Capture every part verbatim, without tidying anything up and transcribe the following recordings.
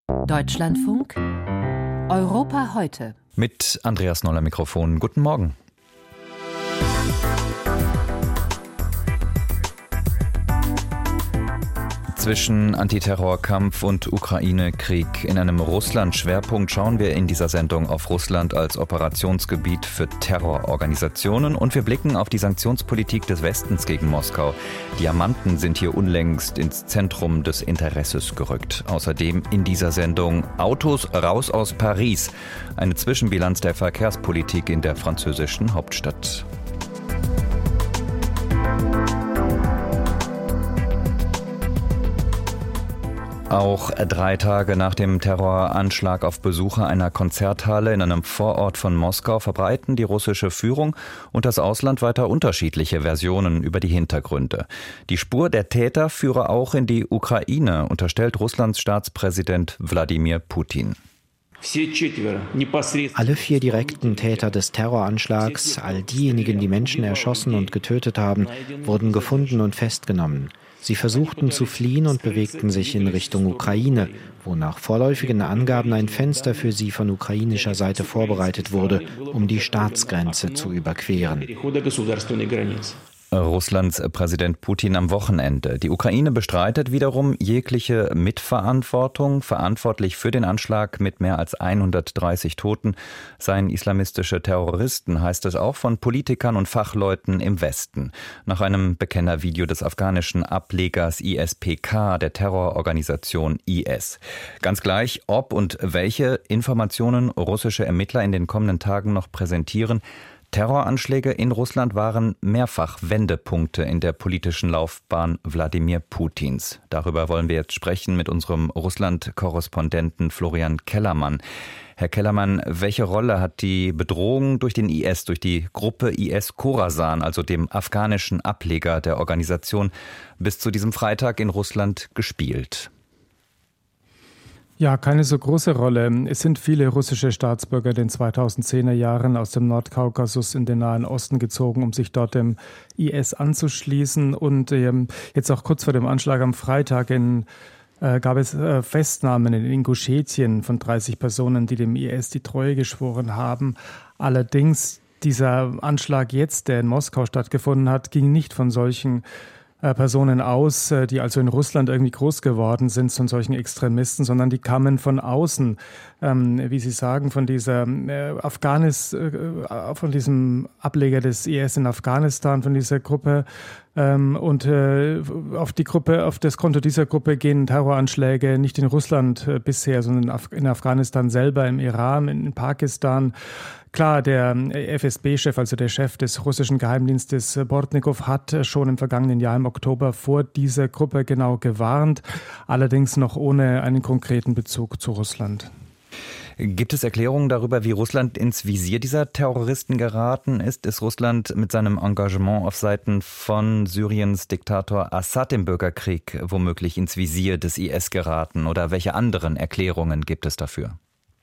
Deutschlandfunk Europa heute. Mit Andreas Noller Mikrofon. Guten Morgen. Zwischen Antiterrorkampf und Ukraine-Krieg. In einem Russland-Schwerpunkt schauen wir in dieser Sendung auf Russland als Operationsgebiet für Terrororganisationen und wir blicken auf die Sanktionspolitik des Westens gegen Moskau. Diamanten sind hier unlängst ins Zentrum des Interesses gerückt. Außerdem in dieser Sendung Autos raus aus Paris. Eine Zwischenbilanz der Verkehrspolitik in der französischen Hauptstadt. Auch drei Tage nach dem Terroranschlag auf Besucher einer Konzerthalle in einem Vorort von Moskau verbreiten die russische Führung und das Ausland weiter unterschiedliche Versionen über die Hintergründe. Die Spur der Täter führe auch in die Ukraine, unterstellt Russlands Staatspräsident Wladimir Putin. Alle vier direkten Täter des Terroranschlags, all diejenigen, die Menschen erschossen und getötet haben, wurden gefunden und festgenommen. Sie versuchten zu fliehen und bewegten sich in Richtung Ukraine, wo nach vorläufigen Angaben ein Fenster für sie von ukrainischer Seite vorbereitet wurde, um die Staatsgrenze zu überqueren. Russlands Präsident Putin am Wochenende. Die Ukraine bestreitet wiederum jegliche Mitverantwortung. Verantwortlich für den Anschlag mit mehr als hundertdreißig Toten seien islamistische Terroristen, heißt es auch von Politikern und Fachleuten im Westen. Nach einem Bekennervideo des afghanischen Ablegers I S P K, der Terrororganisation I S. Ganz gleich, ob und welche Informationen russische Ermittler in den kommenden Tagen noch präsentieren. Terroranschläge in Russland waren mehrfach Wendepunkte in der politischen Laufbahn Wladimir Putins. Darüber wollen wir jetzt sprechen mit unserem Russland-Korrespondenten Florian Kellermann. Herr Kellermann, welche Rolle hat die Bedrohung durch den I S, durch die Gruppe I S Khorasan, also dem afghanischen Ableger der Organisation, bis zu diesem Freitag in Russland gespielt? Ja, keine so große Rolle. Es sind viele russische Staatsbürger in den zweitausendzehner Jahren aus dem Nordkaukasus in den Nahen Osten gezogen, um sich dort dem I S anzuschließen. Und ähm, jetzt auch kurz vor dem Anschlag am Freitag in, äh, gab es äh, Festnahmen in Ingushetien von dreißig Personen, die dem I S die Treue geschworen haben. Allerdings dieser Anschlag jetzt, der in Moskau stattgefunden hat, ging nicht von solchen Personen aus, die also in Russland irgendwie groß geworden sind, von solchen Extremisten, sondern die kamen von außen, ähm, wie Sie sagen, von dieser äh, Afghanis, äh, von diesem Ableger des I S in Afghanistan, von dieser Gruppe. Ähm, und äh, auf die Gruppe, auf das Konto dieser Gruppe gehen Terroranschläge nicht in Russland äh, bisher, sondern Af- in Afghanistan selber, im Iran, in Pakistan. Klar, der F S B-Chef, also der Chef des russischen Geheimdienstes Bortnikow, hat schon im vergangenen Jahr im Oktober vor dieser Gruppe genau gewarnt, allerdings noch ohne einen konkreten Bezug zu Russland. Gibt es Erklärungen darüber, wie Russland ins Visier dieser Terroristen geraten ist? Ist Russland mit seinem Engagement auf Seiten von Syriens Diktator Assad im Bürgerkrieg womöglich ins Visier des I S geraten? Oder welche anderen Erklärungen gibt es dafür?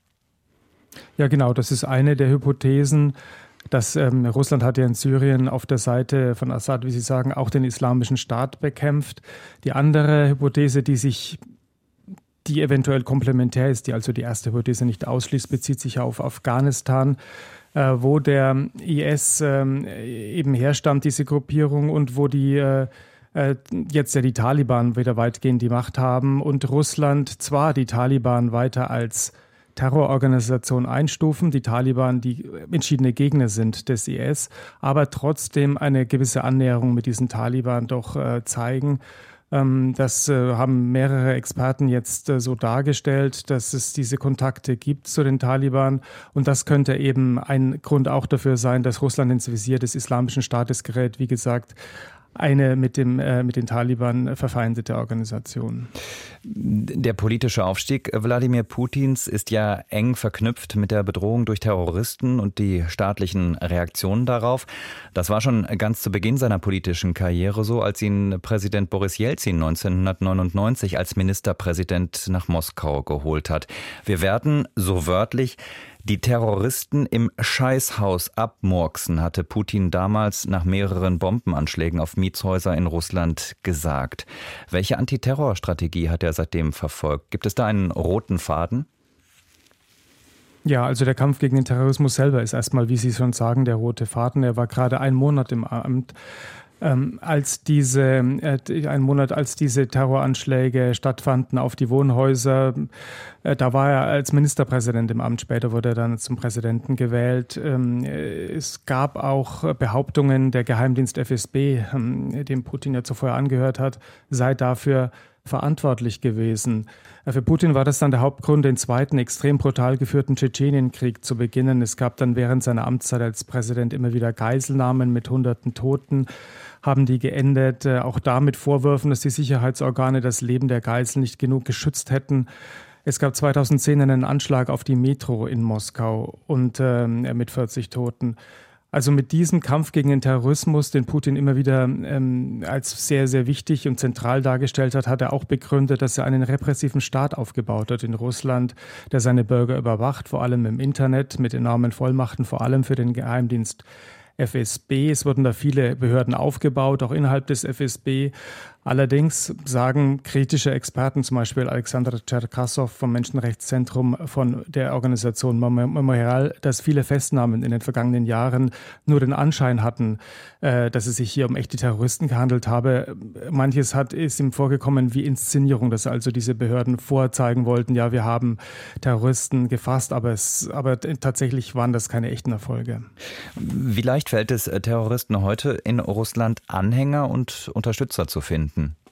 Ja, genau, das ist eine der Hypothesen. Dass, ähm, Russland hat ja in Syrien auf der Seite von Assad, wie Sie sagen, auch den Islamischen Staat bekämpft. Die andere Hypothese, die sich die eventuell komplementär ist, die also die erste Hypothese nicht ausschließt, bezieht sich auf Afghanistan, äh, wo der I S äh, eben herstammt, diese Gruppierung, und wo die äh, jetzt ja die Taliban wieder weitgehend die Macht haben und Russland zwar die Taliban weiter als Terrororganisation einstufen, die Taliban, die entschiedene Gegner sind des I S, aber trotzdem eine gewisse Annäherung mit diesen Taliban doch äh, zeigen. Ähm, das äh, haben mehrere Experten jetzt äh, so dargestellt, dass es diese Kontakte gibt zu den Taliban, und das könnte eben ein Grund auch dafür sein, dass Russland ins Visier des Islamischen Staates gerät, wie gesagt, eine mit dem äh, mit den Taliban verfeindete Organisation. Der politische Aufstieg Wladimir Putins ist ja eng verknüpft mit der Bedrohung durch Terroristen und die staatlichen Reaktionen darauf. Das war schon ganz zu Beginn seiner politischen Karriere so, als ihn Präsident Boris Jelzin neunzehnhundertneunundneunzig als Ministerpräsident nach Moskau geholt hat. Wir werden, so wörtlich, Die Terroristen im Scheißhaus abmurksen, hatte Putin damals nach mehreren Bombenanschlägen auf Mietshäuser in Russland gesagt. Welche Antiterrorstrategie hat er seitdem verfolgt? Gibt es da einen roten Faden? Ja, also der Kampf gegen den Terrorismus selber ist erstmal, wie Sie schon sagen, der rote Faden. Er war gerade einen Monat im Amt. Ähm, als diese, äh, einen Monat als diese Terroranschläge stattfanden auf die Wohnhäuser, äh, da war er als Ministerpräsident im Amt, später wurde er dann zum Präsidenten gewählt. Ähm, es gab auch Behauptungen, der Geheimdienst F S B, ähm, dem Putin ja zuvor angehört hat, sei dafür verantwortlich gewesen. Für Putin war das dann der Hauptgrund, den zweiten extrem brutal geführten Tschetschenienkrieg zu beginnen. Es gab dann während seiner Amtszeit als Präsident immer wieder Geiselnahmen mit hunderten Toten, haben die geendet, auch da mit Vorwürfen, dass die Sicherheitsorgane das Leben der Geiseln nicht genug geschützt hätten. Es gab zweitausendzehn einen Anschlag auf die Metro in Moskau und äh, mit vierzig Toten. Also mit diesem Kampf gegen den Terrorismus, den Putin immer wieder ähm, als sehr, sehr wichtig und zentral dargestellt hat, hat er auch begründet, dass er einen repressiven Staat aufgebaut hat in Russland, der seine Bürger überwacht, vor allem im Internet, mit enormen Vollmachten, vor allem für den Geheimdienst F S B. Es wurden da viele Behörden aufgebaut, auch innerhalb des F S B. Allerdings sagen kritische Experten, zum Beispiel Alexander Cherkassow vom Menschenrechtszentrum von der Organisation Memorial, dass viele Festnahmen in den vergangenen Jahren nur den Anschein hatten, äh, dass es sich hier um echte Terroristen gehandelt habe. Manches hat, ist ihm vorgekommen wie Inszenierung, dass also diese Behörden vorzeigen wollten, ja, wir haben Terroristen gefasst, aber, es, aber tatsächlich waren das keine echten Erfolge. Wie leicht fällt es Terroristen heute in Russland, Anhänger und Unterstützer zu finden?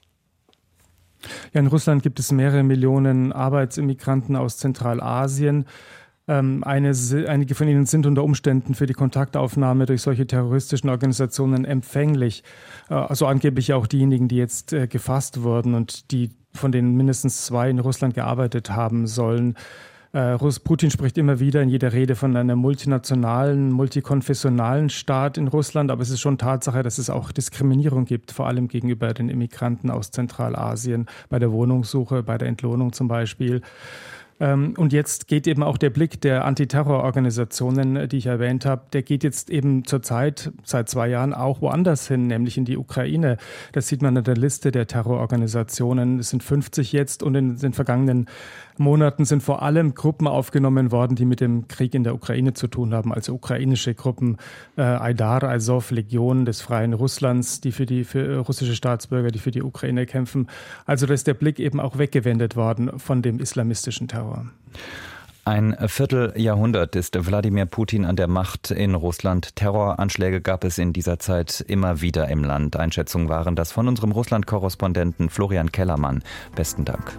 Ja, in Russland gibt es mehrere Millionen Arbeitsimmigranten aus Zentralasien. Ähm, eine, einige von ihnen sind unter Umständen für die Kontaktaufnahme durch solche terroristischen Organisationen empfänglich. Äh, also angeblich auch diejenigen, die jetzt äh, gefasst wurden und die von denen mindestens zwei in Russland gearbeitet haben sollen. Putin spricht immer wieder in jeder Rede von einem multinationalen, multikonfessionalen Staat in Russland, aber es ist schon Tatsache, dass es auch Diskriminierung gibt, vor allem gegenüber den Immigranten aus Zentralasien, bei der Wohnungssuche, bei der Entlohnung zum Beispiel. Und jetzt geht eben auch der Blick der Antiterrororganisationen, die ich erwähnt habe, der geht jetzt eben zurzeit, seit zwei Jahren, auch woanders hin, nämlich in die Ukraine. Das sieht man an der Liste der Terrororganisationen. Es sind fünfzig jetzt und in den vergangenen Monaten sind vor allem Gruppen aufgenommen worden, die mit dem Krieg in der Ukraine zu tun haben, also ukrainische Gruppen, äh, Aidar, Azov, Legion des Freien Russlands, die für die für russische Staatsbürger, die für die Ukraine kämpfen. Also da ist der Blick eben auch weggewendet worden von dem islamistischen Terror. Ein Vierteljahrhundert ist Wladimir Putin an der Macht in Russland. Terroranschläge gab es in dieser Zeit immer wieder im Land. Einschätzungen waren das von unserem Russland-Korrespondenten Florian Kellermann. Besten Dank.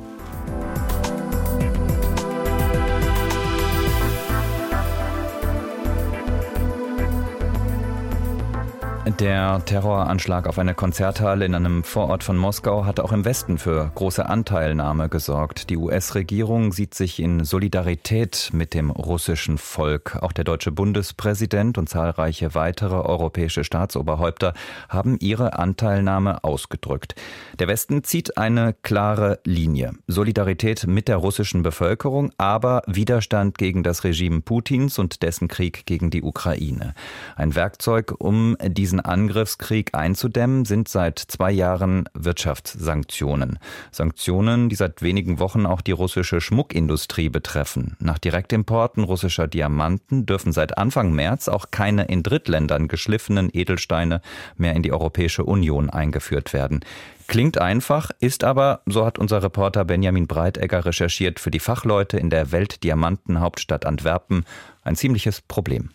Der Terroranschlag auf eine Konzerthalle in einem Vorort von Moskau hat auch im Westen für große Anteilnahme gesorgt. Die U S-Regierung sieht sich in Solidarität mit dem russischen Volk. Auch der deutsche Bundespräsident und zahlreiche weitere europäische Staatsoberhäupter haben ihre Anteilnahme ausgedrückt. Der Westen zieht eine klare Linie. Solidarität mit der russischen Bevölkerung, aber Widerstand gegen das Regime Putins und dessen Krieg gegen die Ukraine. Ein Werkzeug, um diesen Angriffskrieg einzudämmen, sind seit zwei Jahren Wirtschaftssanktionen. Sanktionen, die seit wenigen Wochen auch die russische Schmuckindustrie betreffen. Nach Direktimporten russischer Diamanten dürfen seit Anfang März auch keine in Drittländern geschliffenen Edelsteine mehr in die Europäische Union eingeführt werden. Klingt einfach, ist aber, so hat unser Reporter Benjamin Breitegger recherchiert, für die Fachleute in der Weltdiamantenhauptstadt Antwerpen ein ziemliches Problem.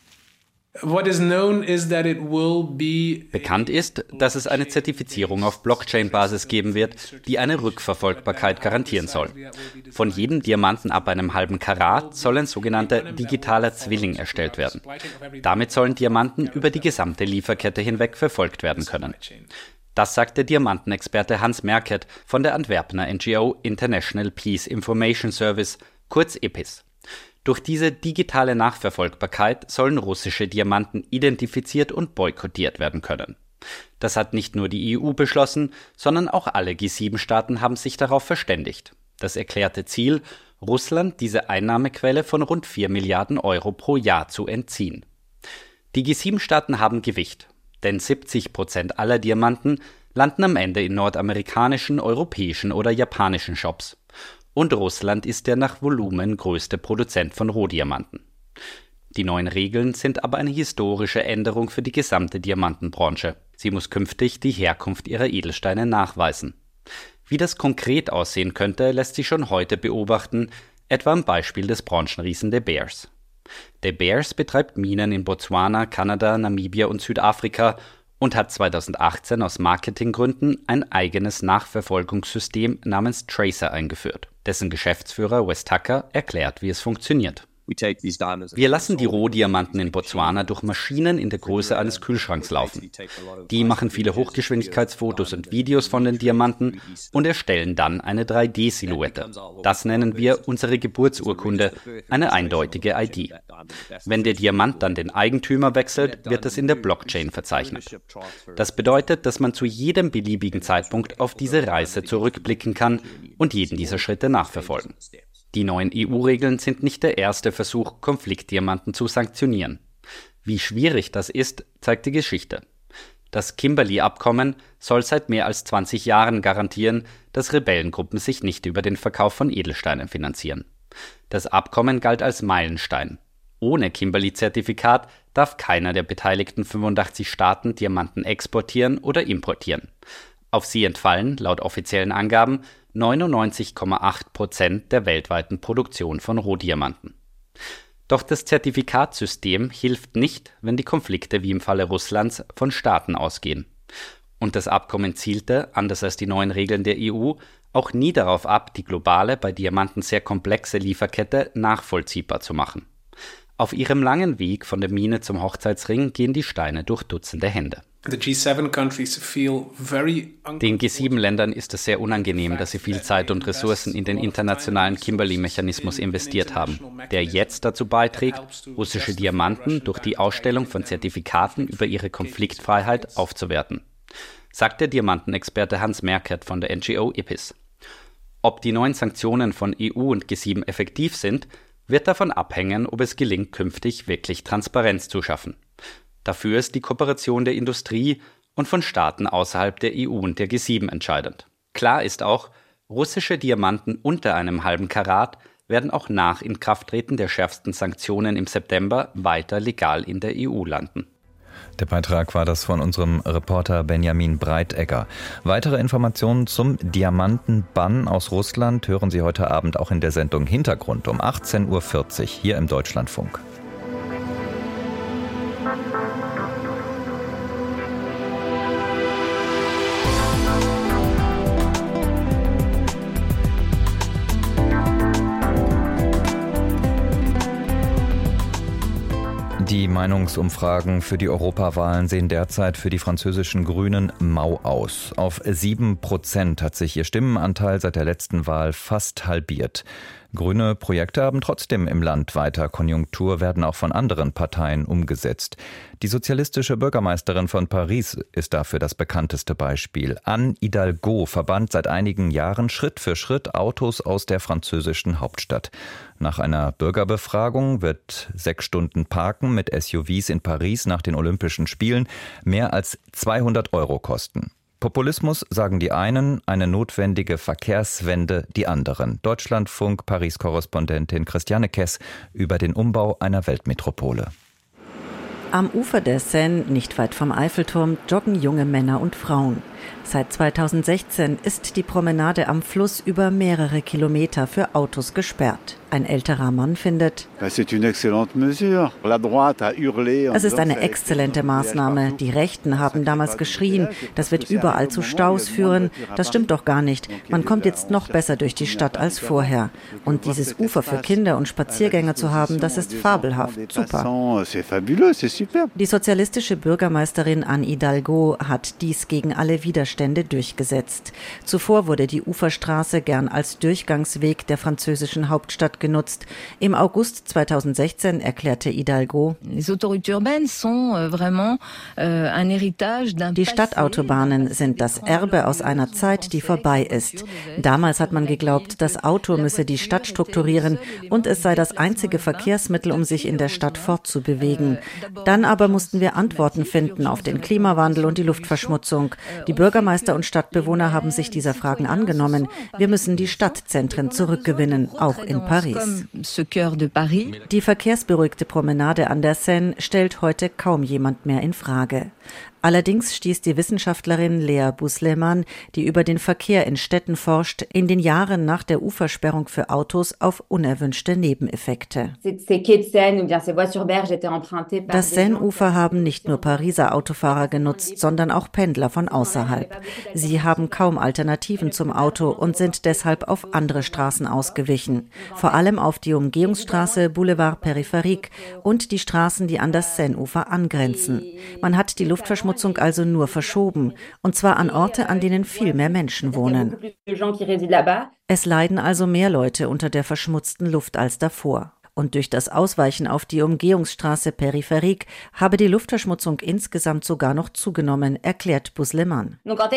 Bekannt ist, dass es eine Zertifizierung auf Blockchain-Basis geben wird, die eine Rückverfolgbarkeit garantieren soll. Von jedem Diamanten ab einem halben Karat soll ein sogenannter digitaler Zwilling erstellt werden. Damit sollen Diamanten über die gesamte Lieferkette hinweg verfolgt werden können. Das sagt der Diamantenexperte Hans Merket von der Antwerpener N G O International Peace Information Service, kurz E P I S. Durch diese digitale Nachverfolgbarkeit sollen russische Diamanten identifiziert und boykottiert werden können. Das hat nicht nur die E U beschlossen, sondern auch alle G sieben Staaten haben sich darauf verständigt. Das erklärte Ziel, Russland diese Einnahmequelle von rund vier Milliarden Euro pro Jahr zu entziehen. Die G sieben Staaten haben Gewicht, denn siebzig Prozent aller Diamanten landen am Ende in nordamerikanischen, europäischen oder japanischen Shops. Und Russland ist der nach Volumen größte Produzent von Rohdiamanten. Die neuen Regeln sind aber eine historische Änderung für die gesamte Diamantenbranche. Sie muss künftig die Herkunft ihrer Edelsteine nachweisen. Wie das konkret aussehen könnte, lässt sich schon heute beobachten, etwa am Beispiel des Branchenriesen De Beers. De Beers betreibt Minen in Botswana, Kanada, Namibia und Südafrika und hat zweitausendachtzehn aus Marketinggründen ein eigenes Nachverfolgungssystem namens Tracer eingeführt. Dessen Geschäftsführer Wes Tucker erklärt, wie es funktioniert. Wir lassen die Rohdiamanten in Botswana durch Maschinen in der Größe eines Kühlschranks laufen. Die machen viele Hochgeschwindigkeitsfotos und Videos von den Diamanten und erstellen dann eine drei D Silhouette. Das nennen wir unsere Geburtsurkunde, eine eindeutige I D. Wenn der Diamant dann den Eigentümer wechselt, wird das in der Blockchain verzeichnet. Das bedeutet, dass man zu jedem beliebigen Zeitpunkt auf diese Reise zurückblicken kann und jeden dieser Schritte nachverfolgen. Die neuen E U-Regeln sind nicht der erste Versuch, Konfliktdiamanten zu sanktionieren. Wie schwierig das ist, zeigt die Geschichte. Das Kimberley-Abkommen soll seit mehr als zwanzig Jahren garantieren, dass Rebellengruppen sich nicht über den Verkauf von Edelsteinen finanzieren. Das Abkommen galt als Meilenstein. Ohne Kimberley-Zertifikat darf keiner der beteiligten fünfundachtzig Staaten Diamanten exportieren oder importieren. Auf sie entfallen, laut offiziellen Angaben, neunundneunzig Komma acht Prozent der weltweiten Produktion von Rohdiamanten. Doch das Zertifikatsystem hilft nicht, wenn die Konflikte wie im Falle Russlands von Staaten ausgehen. Und das Abkommen zielte, anders als die neuen Regeln der E U, auch nie darauf ab, die globale, bei Diamanten sehr komplexe Lieferkette nachvollziehbar zu machen. Auf ihrem langen Weg von der Mine zum Hochzeitsring gehen die Steine durch Dutzende Hände. Den G sieben Ländern ist es sehr unangenehm, dass sie viel Zeit und Ressourcen in den internationalen Kimberley-Mechanismus investiert haben, der jetzt dazu beiträgt, russische Diamanten durch die Ausstellung von Zertifikaten über ihre Konfliktfreiheit aufzuwerten, sagt der Diamantenexperte Hans Merkert von der N G O I P I S. Ob die neuen Sanktionen von E U und G sieben effektiv sind, wird davon abhängen, ob es gelingt, künftig wirklich Transparenz zu schaffen. Dafür ist die Kooperation der Industrie und von Staaten außerhalb der E U und der G sieben entscheidend. Klar ist auch, russische Diamanten unter einem halben Karat werden auch nach Inkrafttreten der schärfsten Sanktionen im September weiter legal in der E U landen. Der Beitrag war das von unserem Reporter Benjamin Breitegger. Weitere Informationen zum Diamantenbann aus Russland hören Sie heute Abend auch in der Sendung Hintergrund um achtzehn Uhr vierzig hier im Deutschlandfunk. Die Meinungsumfragen für die Europawahlen sehen derzeit für die französischen Grünen mau aus. Auf sieben Prozent hat sich ihr Stimmenanteil seit der letzten Wahl fast halbiert. Grüne Projekte haben trotzdem im Land weiter Konjunktur, werden auch von anderen Parteien umgesetzt. Die sozialistische Bürgermeisterin von Paris ist dafür das bekannteste Beispiel. Anne Hidalgo verbannt seit einigen Jahren Schritt für Schritt Autos aus der französischen Hauptstadt. Nach einer Bürgerbefragung wird sechs Stunden Parken mit S U Vs in Paris nach den Olympischen Spielen mehr als zweihundert Euro kosten. Populismus sagen die einen, eine notwendige Verkehrswende die anderen. Deutschlandfunk Paris-Korrespondentin Christiane Kess über den Umbau einer Weltmetropole. Am Ufer der Seine, nicht weit vom Eiffelturm, joggen junge Männer und Frauen. Seit zweitausendsechzehn ist die Promenade am Fluss über mehrere Kilometer für Autos gesperrt. Ein älterer Mann findet, es ist eine exzellente Maßnahme. Die Rechten haben damals geschrien, das wird überall zu Staus führen. Das stimmt doch gar nicht. Man kommt jetzt noch besser durch die Stadt als vorher. Und dieses Ufer für Kinder und Spaziergänger zu haben, das ist fabelhaft. Super. Die sozialistische Bürgermeisterin Anne Hidalgo hat dies gegen alle Widerstände durchgesetzt. Zuvor wurde die Uferstraße gern als Durchgangsweg der französischen Hauptstadt genutzt. Im August zweitausendsechzehn erklärte Hidalgo, die Stadtautobahnen sind das Erbe aus einer Zeit, die vorbei ist. Damals hat man geglaubt, das Auto müsse die Stadt strukturieren und es sei das einzige Verkehrsmittel, um sich in der Stadt fortzubewegen. Dann aber mussten wir Antworten finden auf den Klimawandel und die Luftverschmutzung. Die Bürgermeister und Stadtbewohner haben sich dieser Fragen angenommen. Wir müssen die Stadtzentren zurückgewinnen, auch in Paris. Die verkehrsberuhigte Promenade an der Seine stellt heute kaum jemand mehr in Frage. Allerdings stieß die Wissenschaftlerin Lea Bousleman, die über den Verkehr in Städten forscht, in den Jahren nach der Ufersperrung für Autos auf unerwünschte Nebeneffekte. Das Seine-Ufer haben nicht nur Pariser Autofahrer genutzt, sondern auch Pendler von außerhalb. Sie haben kaum Alternativen zum Auto und sind deshalb auf andere Straßen ausgewichen. Vor allem auf die Umgehungsstraße Boulevard Périphérique und die Straßen, die an das Seine-Ufer angrenzen. Man hat die Luftverschmutzung also nur verschoben, und zwar an Orte, an denen viel mehr Menschen wohnen. Es leiden also mehr Leute unter der verschmutzten Luft als davor. Und durch das Ausweichen auf die Umgehungsstraße Périphérique habe die Luftverschmutzung insgesamt sogar noch zugenommen, erklärt Bousleman.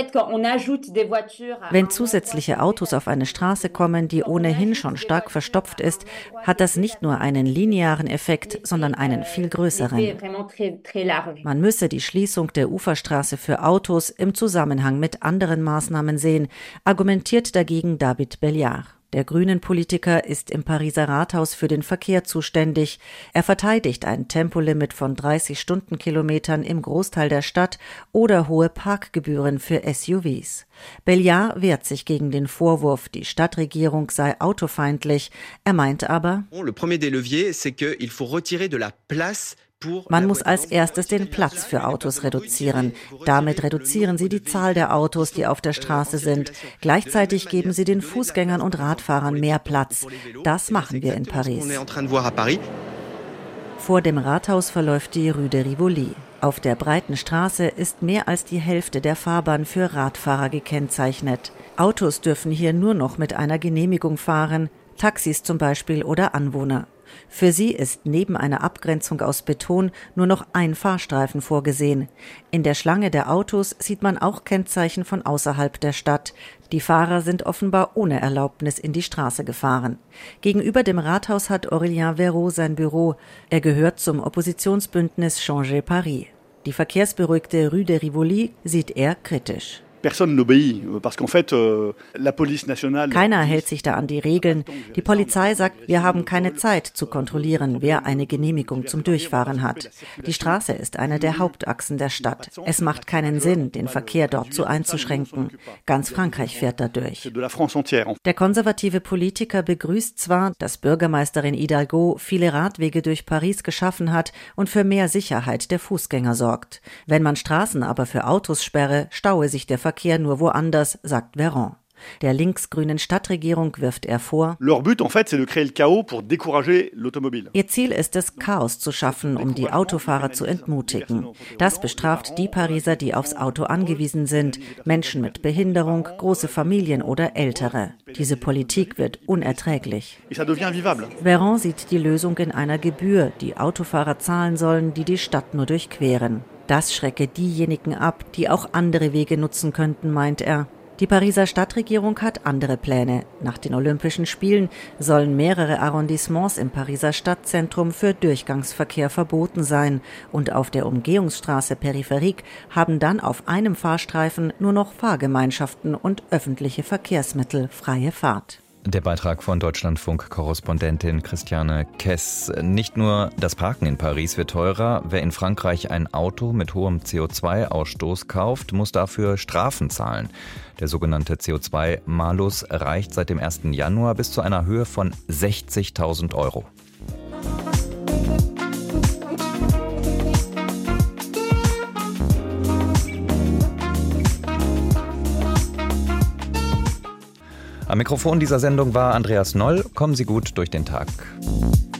Wenn zusätzliche Autos auf eine Straße kommen, die ohnehin schon stark verstopft ist, hat das nicht nur einen linearen Effekt, sondern einen viel größeren. Man müsse die Schließung der Uferstraße für Autos im Zusammenhang mit anderen Maßnahmen sehen, argumentiert dagegen David Belliard. Der Grünen-Politiker ist im Pariser Rathaus für den Verkehr zuständig. Er verteidigt ein Tempolimit von dreißig Stundenkilometern im Großteil der Stadt oder hohe Parkgebühren für S U Vs. Belliard wehrt sich gegen den Vorwurf, die Stadtregierung sei autofeindlich. Er meint aber, man muss als erstes den Platz für Autos reduzieren. Damit reduzieren sie die Zahl der Autos, die auf der Straße sind. Gleichzeitig geben sie den Fußgängern und Radfahrern mehr Platz. Das machen wir in Paris. Vor dem Rathaus verläuft die Rue de Rivoli. Auf der breiten Straße ist mehr als die Hälfte der Fahrbahn für Radfahrer gekennzeichnet. Autos dürfen hier nur noch mit einer Genehmigung fahren, Taxis zum Beispiel oder Anwohner. Für sie ist neben einer Abgrenzung aus Beton nur noch ein Fahrstreifen vorgesehen. In der Schlange der Autos sieht man auch Kennzeichen von außerhalb der Stadt. Die Fahrer sind offenbar ohne Erlaubnis in die Straße gefahren. Gegenüber dem Rathaus hat Aurélien Véraud sein Büro. Er gehört zum Oppositionsbündnis Changer Paris. Die verkehrsberuhigte Rue de Rivoli sieht er kritisch. Keiner hält sich da an die Regeln. Die Polizei sagt, wir haben keine Zeit zu kontrollieren, wer eine Genehmigung zum Durchfahren hat. Die Straße ist eine der Hauptachsen der Stadt. Es macht keinen Sinn, den Verkehr dort so einzuschränken. Ganz Frankreich fährt da durch. Der konservative Politiker begrüßt zwar, dass Bürgermeisterin Hidalgo viele Radwege durch Paris geschaffen hat und für mehr Sicherheit der Fußgänger sorgt. Wenn man Straßen aber für Autos sperre, staue sich der Verkehr Verkehr nur woanders, sagt Véran. Der linksgrünen Stadtregierung wirft er vor, ihr Ziel ist es, Chaos zu schaffen, um die Autofahrer zu entmutigen. Das bestraft die Pariser, die aufs Auto angewiesen sind, Menschen mit Behinderung, große Familien oder Ältere. Diese Politik wird unerträglich. Véran sieht die Lösung in einer Gebühr, die Autofahrer zahlen sollen, die die Stadt nur durchqueren. Das schrecke diejenigen ab, die auch andere Wege nutzen könnten, meint er. Die Pariser Stadtregierung hat andere Pläne. Nach den Olympischen Spielen sollen mehrere Arrondissements im Pariser Stadtzentrum für Durchgangsverkehr verboten sein. Und auf der Umgehungsstraße Périphérique haben dann auf einem Fahrstreifen nur noch Fahrgemeinschaften und öffentliche Verkehrsmittel freie Fahrt. Der Beitrag von Deutschlandfunk-Korrespondentin Christiane Kess. Nicht nur das Parken in Paris wird teurer. Wer in Frankreich ein Auto mit hohem C O zwei Ausstoß kauft, muss dafür Strafen zahlen. Der sogenannte C O zwei Malus reicht seit dem ersten Januar bis zu einer Höhe von sechzigtausend Euro. Am Mikrofon dieser Sendung war Andreas Noll. Kommen Sie gut durch den Tag.